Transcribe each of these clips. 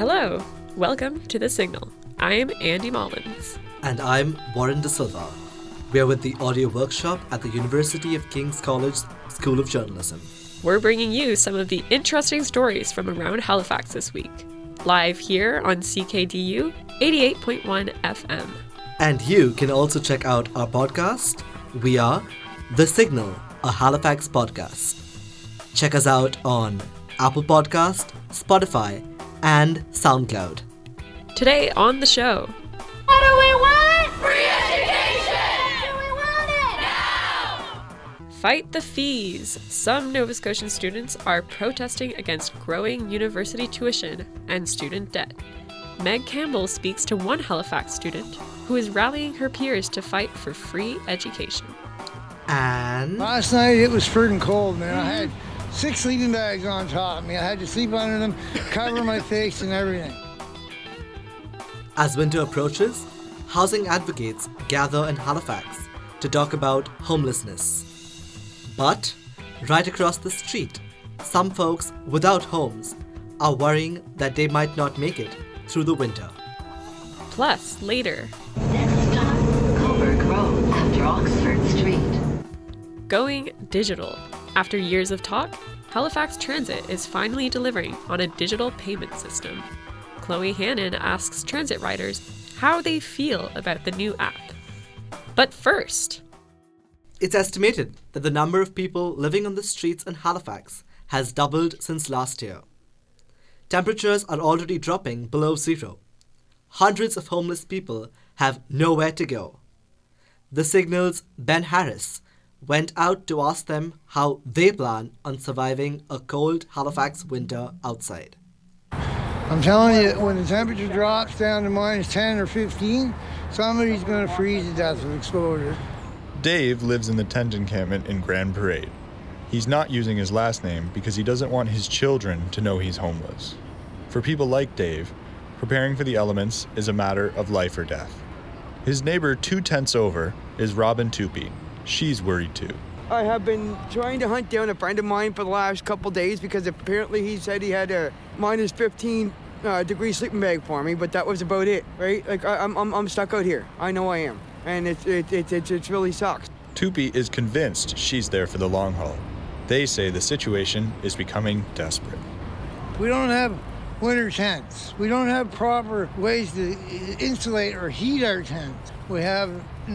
Hello, welcome to The Signal. I'm Andy Mullins. And I'm Warren De Silva. We're with the audio workshop at the University of King's College School of Journalism. We're bringing you some of the interesting stories from around Halifax this week. Live here on CKDU 88.1 FM. And you can also check out our podcast. We are The Signal, a Halifax podcast. Check us out on Apple Podcast, Spotify, and SoundCloud. Today on the show. What do we want? Free education! Do we want it? Now! Fight the fees. Some Nova Scotian students are protesting against growing university tuition and student debt. Meg Campbell speaks to one Halifax student who is rallying her peers to fight for free education. And last night it was freaking cold, man. I had 6 sleeping bags on top of me. I had to sleep under them, cover my face and everything. As winter approaches, housing advocates gather in Halifax to talk about homelessness. But right across the street, some folks without homes are worrying that they might not make it through the winter. Plus, later, next stop, Coburg Road after Oxford Street. Going digital. After years of talk, Halifax Transit is finally delivering on a digital payment system. Chloe Hannon asks transit riders how they feel about the new app. But first, it's estimated that the number of people living on the streets in Halifax has doubled since last year. Temperatures are already dropping below zero. Hundreds of homeless people have nowhere to go. The Signal's Ben Harris went out to ask them how they plan on surviving a cold Halifax winter outside. I'm telling you, when the temperature drops down to minus 10 or 15, somebody's going to freeze to death with exposure. Dave lives in the tent encampment in Grand Parade. He's not using his last name because he doesn't want his children to know he's homeless. For people like Dave, preparing for the elements is a matter of life or death. His neighbor 2 tents over is Robin Tupy. She's worried too. I have been trying to hunt down a friend of mine for the last couple days because apparently he said he had a minus 15 degree sleeping bag for me, but that was about it, right? Like I'm stuck out here. I know I am, and it really sucks. Tupy is convinced she's there for the long haul. They say the situation is becoming desperate. We don't have winter tents. We don't have proper ways to insulate or heat our tents. We have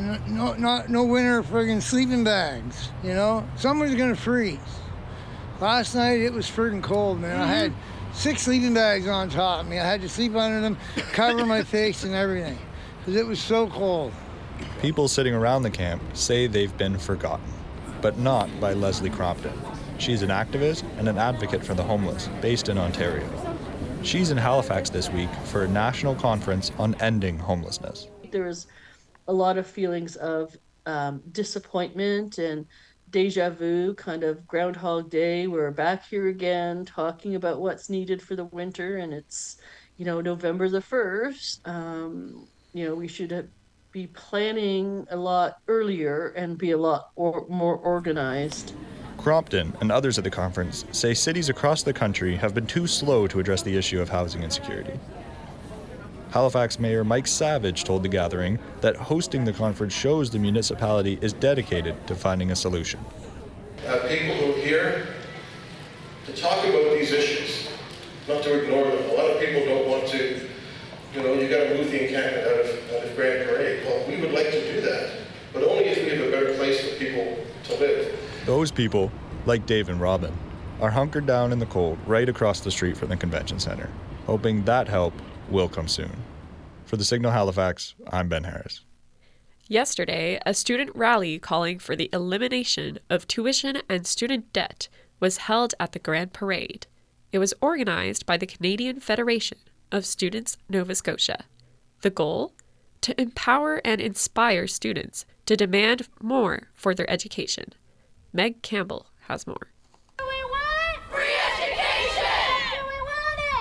no winter friggin' sleeping bags, you know? Someone's gonna freeze. Last night it was freaking cold, man. I had 6 sleeping bags on top of me. I had to sleep under them, cover my face and everything, because it was so cold. People sitting around the camp say they've been forgotten, but not by Leslie Crompton. She's an activist and an advocate for the homeless, based in Ontario. She's in Halifax this week for a national conference on ending homelessness. There's a lot of feelings of disappointment and deja vu, kind of Groundhog Day. We're back here again talking about what's needed for the winter, and it's, November the 1st. We should be planning a lot earlier and be a lot more organized. Crompton and others at the conference say cities across the country have been too slow to address the issue of housing insecurity. Halifax Mayor Mike Savage told the gathering that hosting the conference shows the municipality is dedicated to finding a solution. People who are here to talk about these issues, not to ignore them. A lot of people don't want to, you got to move the encampment out of Grand Parade. Well, we would like to do that, but only if we have a better place for people to live. Those people, like Dave and Robin, are hunkered down in the cold right across the street from the convention center, hoping that help will come soon. For the Signal Halifax, I'm Ben Harris. Yesterday, a student rally calling for the elimination of tuition and student debt was held at the Grand Parade. It was organized by the Canadian Federation of Students Nova Scotia. The goal? To empower and inspire students to demand more for their education. Meg Campbell has more. What do we want? Free education! Do we want it?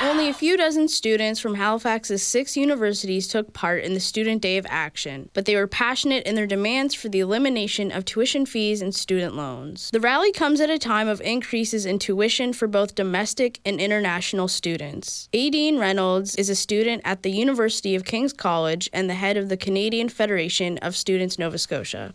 Only a few dozen students from Halifax's 6 universities took part in the Student Day of Action, but they were passionate in their demands for the elimination of tuition fees and student loans. The rally comes at a time of increases in tuition for both domestic and international students. Aideen Reynolds is a student at the University of King's College and the head of the Canadian Federation of Students Nova Scotia.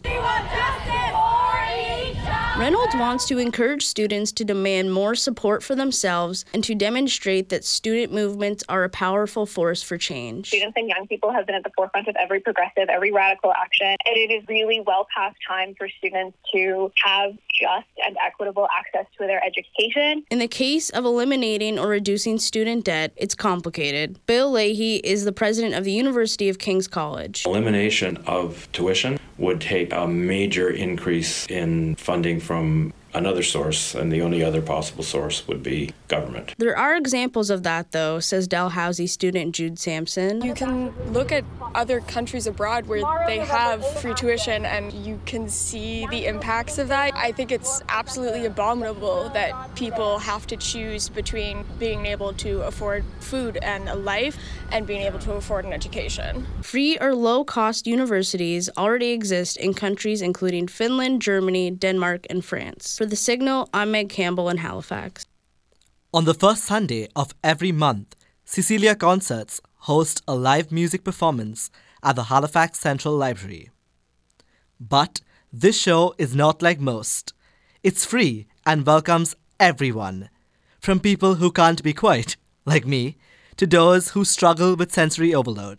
Reynolds wants to encourage students to demand more support for themselves and to demonstrate that student movements are a powerful force for change. Students and young people have been at the forefront of every progressive, every radical action, and it is really well past time for students to have just and equitable access to their education. In the case of eliminating or reducing student debt, it's complicated. Bill Leahy is the president of the University of King's College. Elimination of tuition would take a major increase in funding from another source, and the only other possible source would be government. There are examples of that, though, says Dalhousie student Jude Sampson. You can look at other countries abroad where they have free tuition and you can see the impacts of that. I think it's absolutely abominable that people have to choose between being able to afford food and a life and being able to afford an education. Free or low-cost universities already exist in countries including Finland, Germany, Denmark, and France. For The Signal, I'm Meg Campbell in Halifax. On the first Sunday of every month, Cecilia Concerts host a live music performance at the Halifax Central Library. But this show is not like most. It's free and welcomes everyone, from people who can't be quiet, like me, to those who struggle with sensory overload.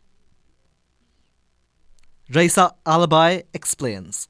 Raisa Alabai explains.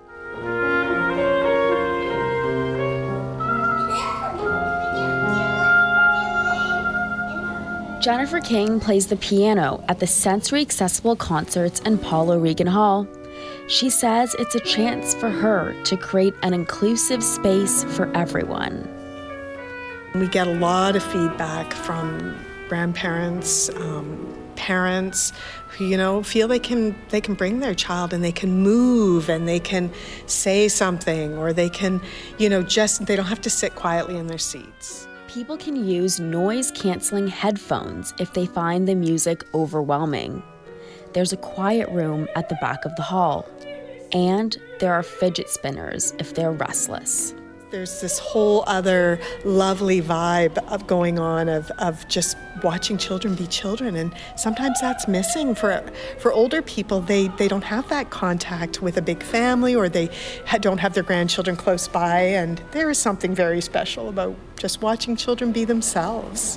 Jennifer King plays the piano at the Sensory Accessible Concerts in Paul O'Regan Hall. She says it's a chance for her to create an inclusive space for everyone. We get a lot of feedback from grandparents, parents who, feel they can bring their child and they can move and they can say something, or they can, they don't have to sit quietly in their seats. People can use noise-canceling headphones if they find the music overwhelming. There's a quiet room at the back of the hall, and there are fidget spinners if they're restless. There's this whole other lovely vibe of going on of just watching children be children, and sometimes that's missing for older people. They don't have that contact with a big family, or they don't have their grandchildren close by, and there is something very special about just watching children be themselves.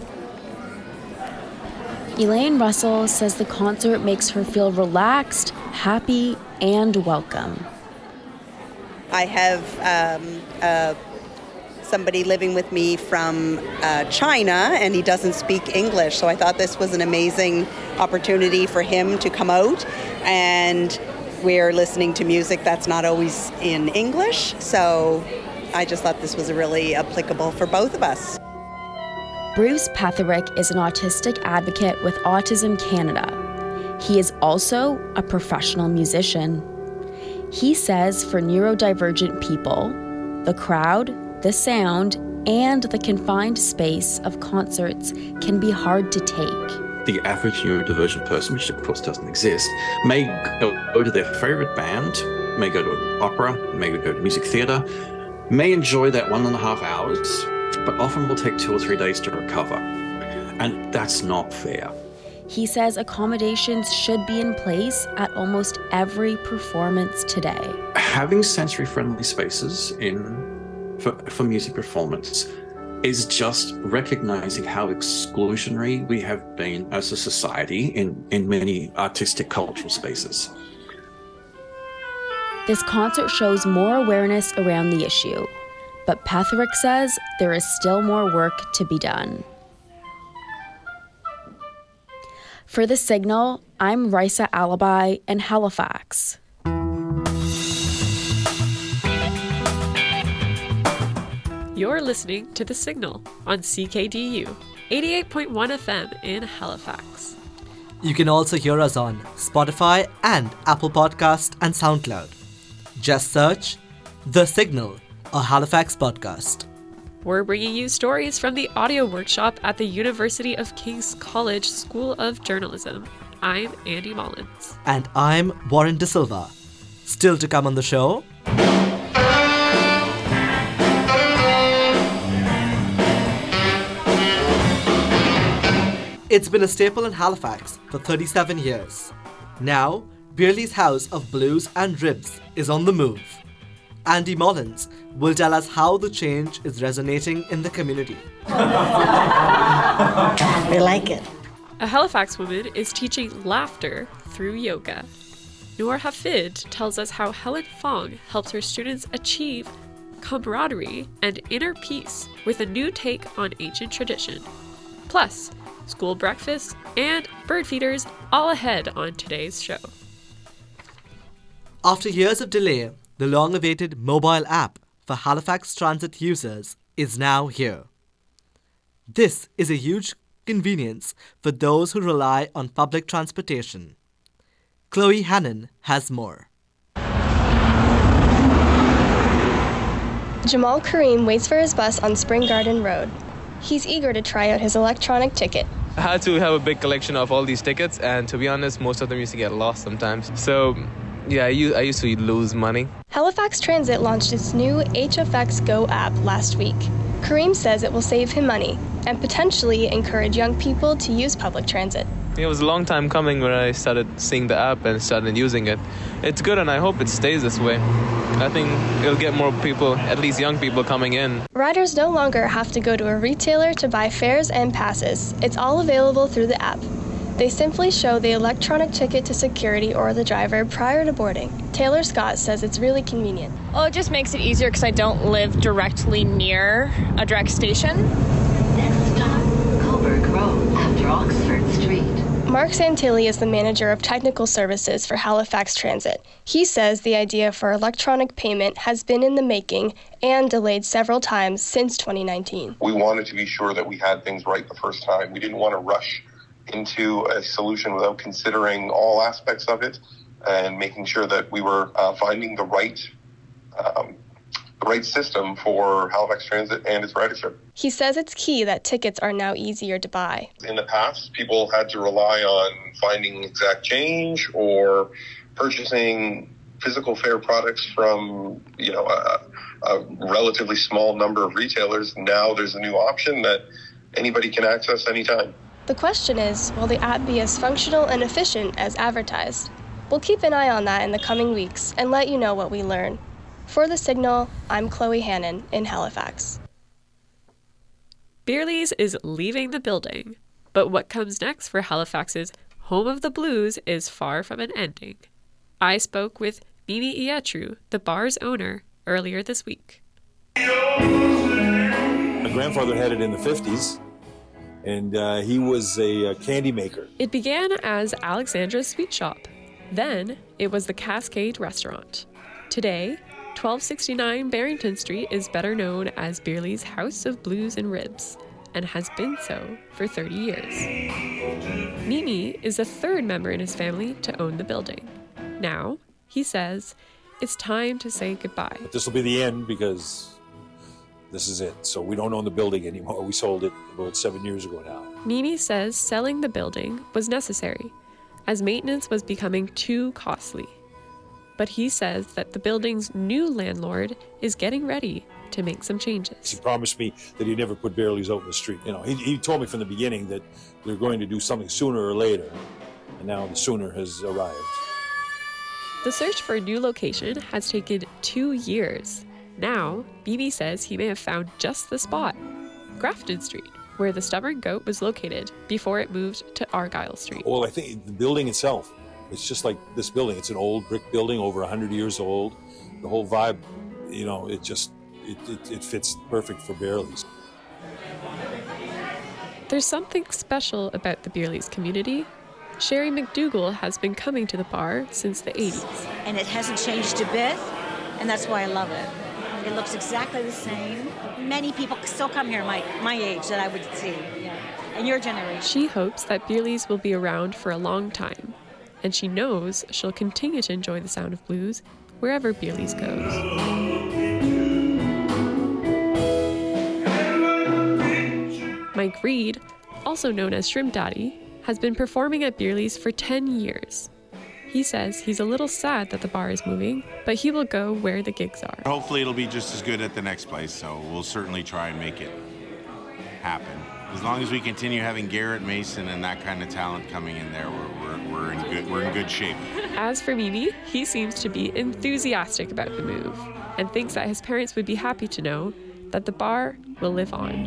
Elaine Russell says the concert makes her feel relaxed, happy, and welcome. I have somebody living with me from China, and he doesn't speak English, so I thought this was an amazing opportunity for him to come out, and we're listening to music that's not always in English, so I just thought this was really applicable for both of us. Bruce Petherick is an autistic advocate with Autism Canada. He is also a professional musician. He says for neurodivergent people, the crowd, the sound, and the confined space of concerts can be hard to take. The average neurodivergent person, which of course doesn't exist, may go to their favorite band, may go to opera, may go to music theater, may enjoy that 1.5 hours, but often will take 2 or 3 days to recover. And that's not fair. He says accommodations should be in place at almost every performance today. Having sensory-friendly spaces for music performance is just recognizing how exclusionary we have been as a society in many artistic cultural spaces. This concert shows more awareness around the issue, but Petherick says there is still more work to be done. For The Signal, I'm Raisa Alabai in Halifax. You're listening to The Signal on CKDU, 88.1 FM in Halifax. You can also hear us on Spotify and Apple Podcast and SoundCloud. Just search The Signal, a Halifax podcast. We're bringing you stories from the audio workshop at the University of King's College School of Journalism. I'm Andy Mullins. And I'm Warren De Silva. Still to come on the show. It's been a staple in Halifax for 37 years. Now, Bearley's House of Blues and Ribs is on the move. Andy Mullins will tell us how the change is resonating in the community. We like it. A Halifax woman is teaching laughter through yoga. Noor Hafid tells us how Helen Fong helps her students achieve camaraderie and inner peace with a new take on ancient tradition. Plus, school breakfast and bird feeders all ahead on today's show. After years of delay, the long-awaited mobile app for Halifax Transit users is now here. This is a huge convenience for those who rely on public transportation. Chloe Hannon has more. Jamal Kareem waits for his bus on Spring Garden Road. He's eager to try out his electronic ticket. I had to have a big collection of all these tickets, and to be honest, most of them used to get lost sometimes. So, yeah, I used to lose money. Halifax Transit launched its new HFX Go app last week. Kareem says it will save him money and potentially encourage young people to use public transit. It was a long time coming when I started seeing the app and started using it. It's good, and I hope it stays this way. I think it'll get more people, at least young people, coming in. Riders no longer have to go to a retailer to buy fares and passes. It's all available through the app. They simply show the electronic ticket to security or the driver prior to boarding. Taylor Scott says it's really convenient. Well, it just makes it easier because I don't live directly near a direct station. Next stop, Coburg Road after Oxford Street. Mark Santilli is the manager of technical services for Halifax Transit. He says the idea for electronic payment has been in the making and delayed several times since 2019. We wanted to be sure that we had things right the first time. We didn't want to rush into a solution without considering all aspects of it and making sure that we were finding the right system for Halifax Transit and its ridership. He says it's key that tickets are now easier to buy. In the past, people had to rely on finding exact change or purchasing physical fare products from, a relatively small number of retailers. Now there's a new option that anybody can access anytime. The question is, will the app be as functional and efficient as advertised? We'll keep an eye on that in the coming weeks and let you know what we learn. For The Signal, I'm Chloe Hannon in Halifax. Bearley's is leaving the building, but what comes next for Halifax's home of the blues is far from an ending. I spoke with Mimi Ietru, the bar's owner, earlier this week. My grandfather had it in the 50s, and he was a candy maker. It began as Alexandra's Sweet Shop. Then it was the Cascade Restaurant. Today, 1269 Barrington Street is better known as Bearley's House of Blues and Ribs, and has been so for 30 years. Mimi is the third member in his family to own the building. Now, he says, it's time to say goodbye. This will be the end because this is it. So we don't own the building anymore. We sold it about 7 years ago now. Mimi says selling the building was necessary, as maintenance was becoming too costly. But he says that the building's new landlord is getting ready to make some changes. He promised me that he'd never put Bearley's out in the street. He told me from the beginning that we were going to do something sooner or later, and now the sooner has arrived. The search for a new location has taken 2 years. Now, Mimi says he may have found just the spot, Grafton Street, where the Stubborn Goat was located before it moved to Argyle Street. Well, I think the building itself, it's just like this building. It's an old brick building, over 100 years old. The whole vibe, it fits perfect for Bearley's. There's something special about the Bearley's community. Sherry McDougall has been coming to the bar since the 80s. And it hasn't changed a bit, and that's why I love it. It looks exactly the same. Many people still come here my age that I would see, and your generation. She hopes that Bearley's will be around for a long time, and she knows she'll continue to enjoy the sound of blues wherever Bearley's goes. Mike Reed, also known as Shrimp Daddy, has been performing at Beerley's for 10 years. He says he's a little sad that the bar is moving, but he will go where the gigs are. Hopefully it'll be just as good at the next place, so we'll certainly try and make it happen. As long as we continue having Garrett Mason and that kind of talent coming in there, we're in good shape. As for Mimi, he seems to be enthusiastic about the move and thinks that his parents would be happy to know that the bar will live on.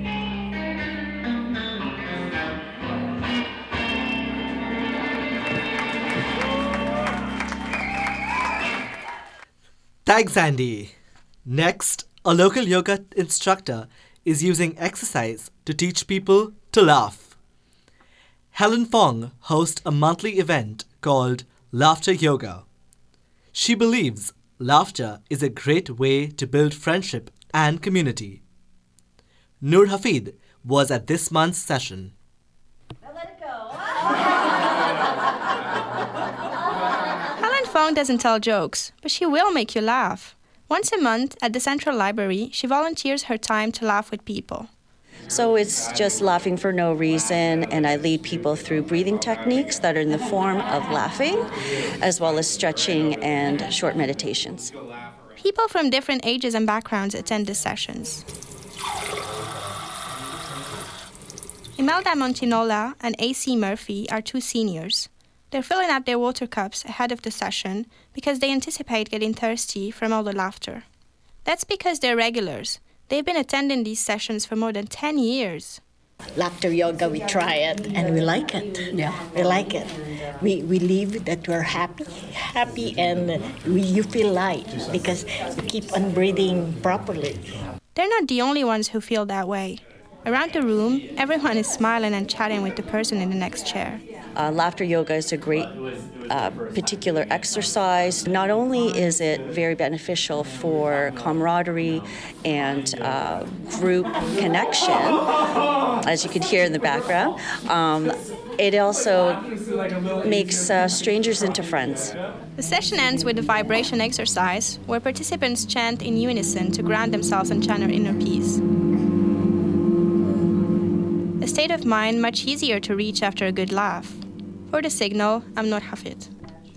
Thanks, Andy. Next, a local yoga instructor is using exercise to teach people to laugh. Helen Fong hosts a monthly event called Laughter Yoga. She believes laughter is a great way to build friendship and community. Noor Hafid was at this month's session. Helen Fong doesn't tell jokes, but she will make you laugh. Once a month at the Central Library, she volunteers her time to laugh with people. So it's just laughing for no reason, and I lead people through breathing techniques that are in the form of laughing, as well as stretching and short meditations. People from different ages and backgrounds attend the sessions. Imelda Montinola and A.C. Murphy are two seniors. They're filling up their water cups ahead of the session because they anticipate getting thirsty from all the laughter. That's because they're regulars. They've been attending these sessions for more than 10 years. Laughter yoga, we try it and we like it. Yeah, we like it. We leave that we're happy, and you feel light because you keep on breathing properly. They're not the only ones who feel that way. Around the room, everyone is smiling and chatting with the person in the next chair. Laughter yoga is a great particular exercise. Not only is it very beneficial for camaraderie and group connection, as you can hear in the background, it also makes strangers into friends. The session ends with a vibration exercise where participants chant in unison to ground themselves and channel inner peace. A state of mind much easier to reach after a good laugh. For The Signal, I'm Noor Hafid.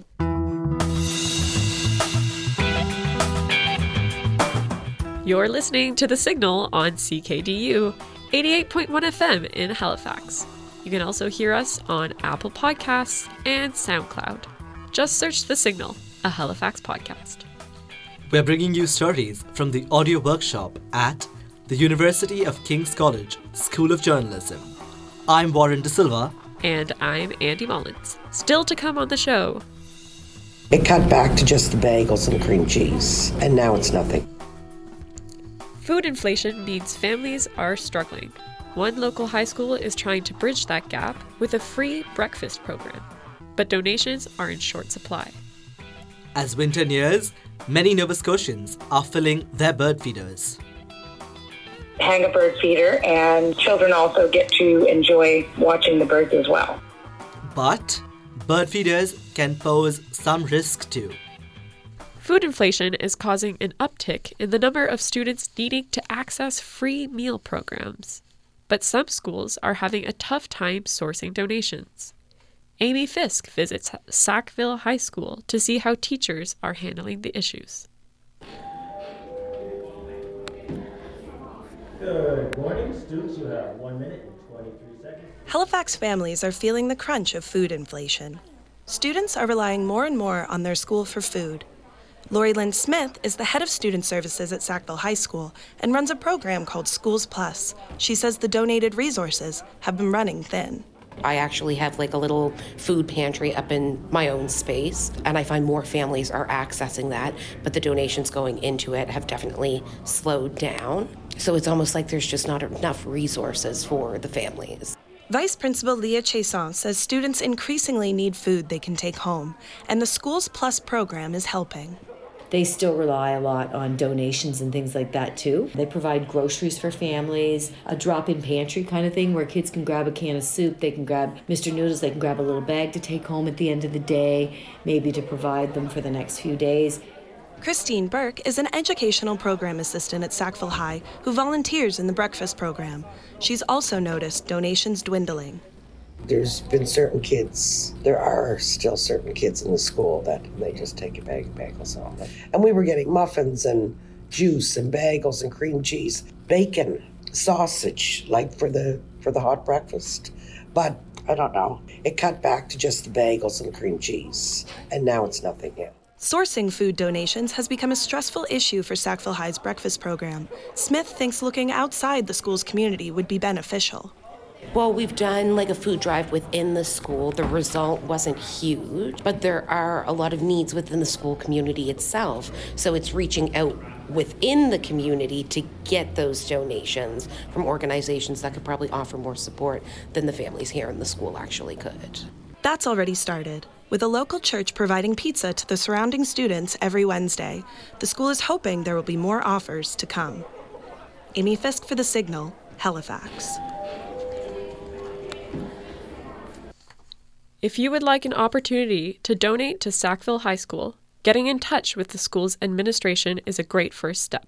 You're listening to The Signal on CKDU 88.1 FM in Halifax. You can also hear us on Apple Podcasts and SoundCloud. Just search The Signal, a Halifax podcast. We're bringing you stories from the audio workshop at the University of King's College School of Journalism. I'm Warren De Silva. And I'm Andy Mullins. Still to come on the show. It cut back to just the bagels and cream cheese, and now it's nothing. Food inflation means families are struggling. One local high school is trying to bridge that gap with a free breakfast program, but donations are in short supply. As winter nears, many Nova Scotians are filling their bird feeders. Hang a bird feeder, and children also get to enjoy watching the birds as well. But bird feeders can pose some risk too. Food inflation is causing an uptick in the number of students needing to access free meal programs. But some schools are having a tough time sourcing donations. Amy Fisk visits Sackville High School to see how teachers are handling the issues. Good morning, students. You have 1 minute and 23 seconds. Halifax families are feeling the crunch of food inflation. Students are relying more and more on their school for food. Lori Lynn Smith is the head of student services at Sackville High School and runs a program called Schools Plus. She says the donated resources have been running thin. I actually have like a little food pantry up in my own space, and I find more families are accessing that, but the donations going into it have definitely slowed down. So it's almost like there's just not enough resources for the families. Vice Principal Leah Chason says students increasingly need food they can take home, and the Schools Plus program is helping. They still rely a lot on donations and things like that too. They provide groceries for families, a drop-in pantry kind of thing where kids can grab a can of soup, they can grab Mr. Noodles, they can grab a little bag to take home at the end of the day, maybe to provide them for the next few days. Christine Burke is an educational program assistant at Sackville High who volunteers in the breakfast program. She's also noticed donations dwindling. There's been certain kids, there are still certain kids in the school that they just take a bag of bagels home. And we were getting muffins and juice and bagels and cream cheese, bacon, sausage, like for the hot breakfast. But I don't know, it cut back to just the bagels and cream cheese, and now it's nothing yet. Sourcing food donations has become a stressful issue for Sackville High's breakfast program. Smith thinks looking outside the school's community would be beneficial. Well, we've done like a food drive within the school. The result wasn't huge, but there are a lot of needs within the school community itself. So it's reaching out within the community to get those donations from organizations that could probably offer more support than the families here in the school actually could. That's already started, with a local church providing pizza to the surrounding students every Wednesday. The school is hoping there will be more offers to come. Amy Fisk for The Signal, Halifax. If you would like an opportunity to donate to Sackville High School, getting in touch with the school's administration is a great first step.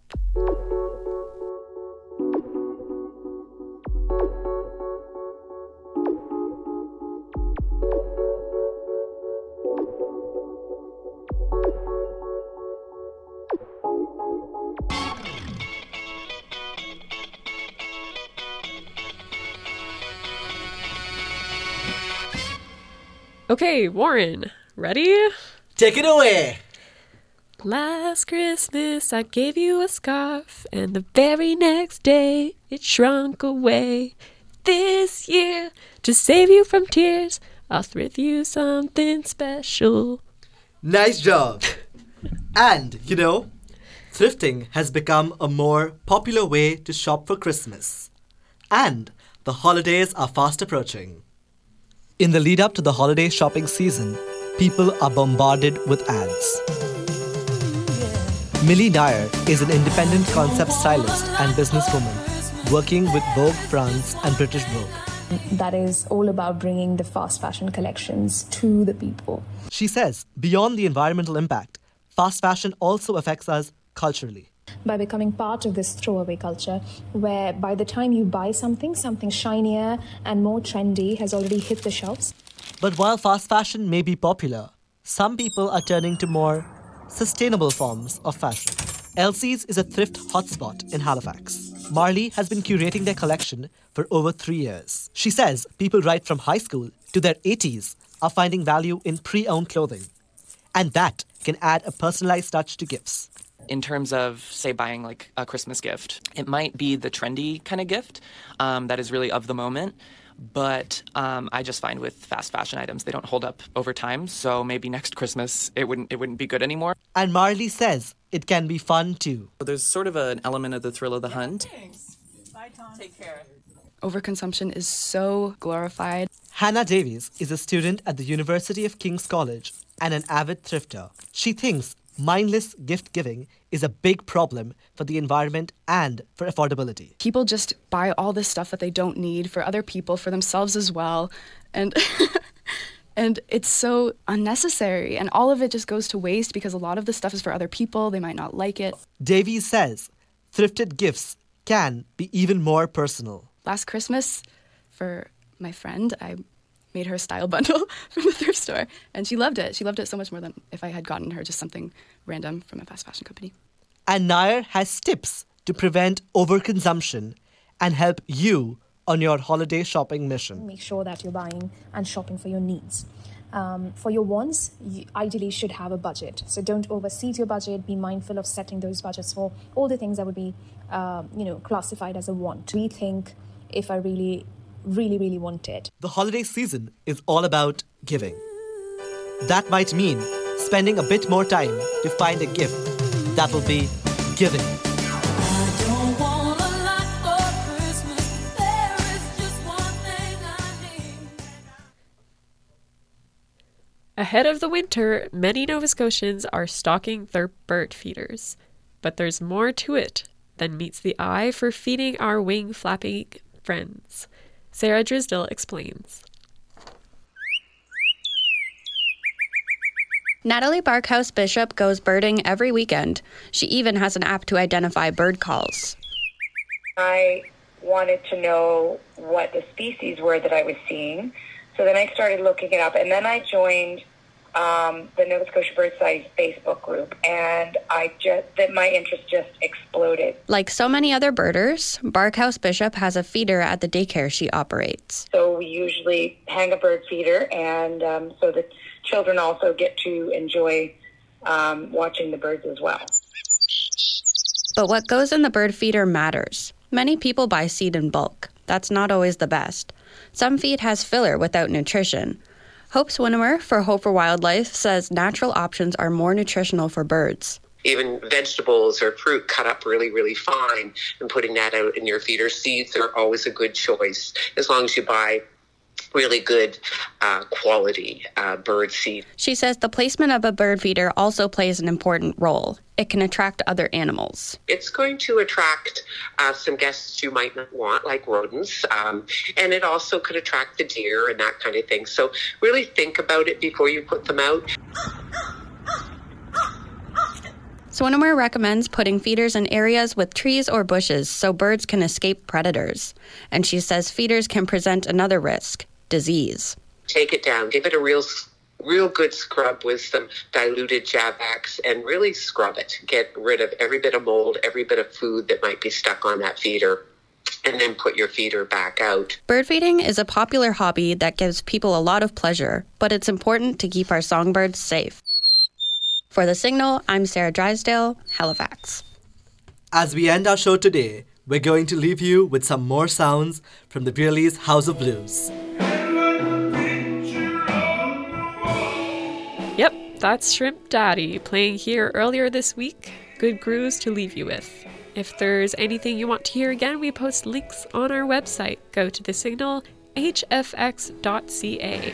Okay, Warren, ready? Take it away! Last Christmas I gave you a scarf, and the very next day it shrunk away. This year, to save you from tears, I'll thrift you something special. Nice job! And, you know, thrifting has become a more popular way to shop for Christmas. And the holidays are fast approaching. In the lead up to the holiday shopping season, people are bombarded with ads. Millie Dyer is an independent concept stylist and businesswoman working with Vogue France and British Vogue. That is all about bringing the fast fashion collections to the people. She says, beyond the environmental impact, fast fashion also affects us culturally. By becoming part of this throwaway culture, where by the time you buy something shinier and more trendy has already hit the shelves. But while fast fashion may be popular, some people are turning to more sustainable forms of fashion. Elsie's is a thrift hotspot in Halifax. Marley has been curating their collection for over 3 years. She says people right from high school to their 80s are finding value in pre-owned clothing. And that can add a personalized touch to gifts. In terms of, say, buying like a Christmas gift, it might be the trendy kind of gift that is really of the moment. But I just find with fast fashion items, they don't hold up over time. So maybe next Christmas, it wouldn't be good anymore. And Marley says it can be fun too. There's sort of an element of the thrill of the hunt. Thanks. Bye, Tom. Take care. Overconsumption is so glorified. Hannah Davies is a student at the University of King's College and an avid thrifter. She thinks mindless gift giving is a big problem for the environment and for affordability. People just buy all this stuff that they don't need for other people, for themselves as well. And and it's so unnecessary. And all of it just goes to waste because a lot of the stuff is for other people. They might not like it. Davies says thrifted gifts can be even more personal. Last Christmas, for my friend, I made her a style bundle from the thrift store. And she loved it. She loved it so much more than if I had gotten her just something random from a fast fashion company. And Nair has tips to prevent overconsumption and help you on your holiday shopping mission. Make sure that you're buying and shopping for your needs. For your wants, you ideally should have a budget. So don't overseat your budget. Be mindful of setting those budgets for all the things that would be classified as a want. Rethink if I really want it. The holiday season is all about giving. That might mean spending a bit more time to find a gift that will be giving. Ahead of the winter, many Nova Scotians are stocking their bird feeders. But there's more to it than meets the eye for feeding our wing-flapping friends. Sarah Drisdell explains. Natalie Barkhouse Bishop goes birding every weekend. She even has an app to identify bird calls. I wanted to know what the species were that I was seeing. So then I started looking it up, and then I joined the Nova Scotia Bird Society Facebook group, and my interest just exploded. Like so many other birders, Barkhouse Bishop has a feeder at the daycare she operates. So we usually hang a bird feeder, and so the children also get to enjoy watching the birds as well. But what goes in the bird feeder matters. Many people buy seed in bulk. That's not always the best. Some feed has filler without nutrition. Hope Swinimer for Hope for Wildlife says natural options are more nutritional for birds. Even vegetables or fruit cut up really, really fine and putting that out in your feeder. Seeds are always a good choice as long as you buy really good quality bird seed. She says the placement of a bird feeder also plays an important role. It can attract other animals. It's going to attract some guests you might not want, like rodents, and it also could attract the deer and that kind of thing. So really think about it before you put them out. Swinimer recommends putting feeders in areas with trees or bushes so birds can escape predators. And she says feeders can present another risk, disease. Take it down. Give it a real good scrub with some diluted Javax and really scrub it. Get rid of every bit of mold, every bit of food that might be stuck on that feeder, and then put your feeder back out. Bird feeding is a popular hobby that gives people a lot of pleasure, but it's important to keep our songbirds safe. For The Signal, I'm Sarah Drysdale, Halifax. As we end our show today, we're going to leave you with some more sounds from the Brearley's House of Blues. Yep, that's Shrimp Daddy playing here earlier this week. Good grooves to leave you with. If there's anything you want to hear again, we post links on our website. Go to thesignalhfx.ca.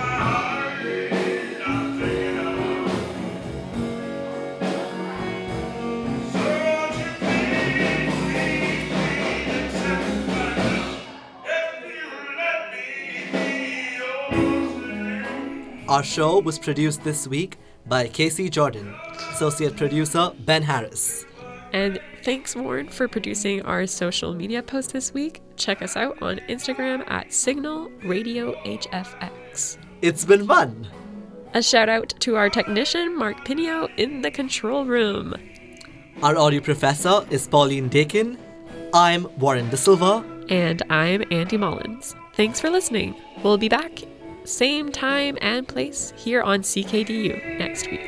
Our show was produced this week by Casey Jordan, associate producer Ben Harris. And thanks, Warren, for producing our social media post this week. Check us out on Instagram at Signal Radio HFX. It's been fun. A shout out to our technician, Mark Pinio, in the control room. Our audio professor is Pauline Dakin. I'm Warren De Silva. And I'm Andy Mullins. Thanks for listening. We'll be back same time and place here on CKDU next week.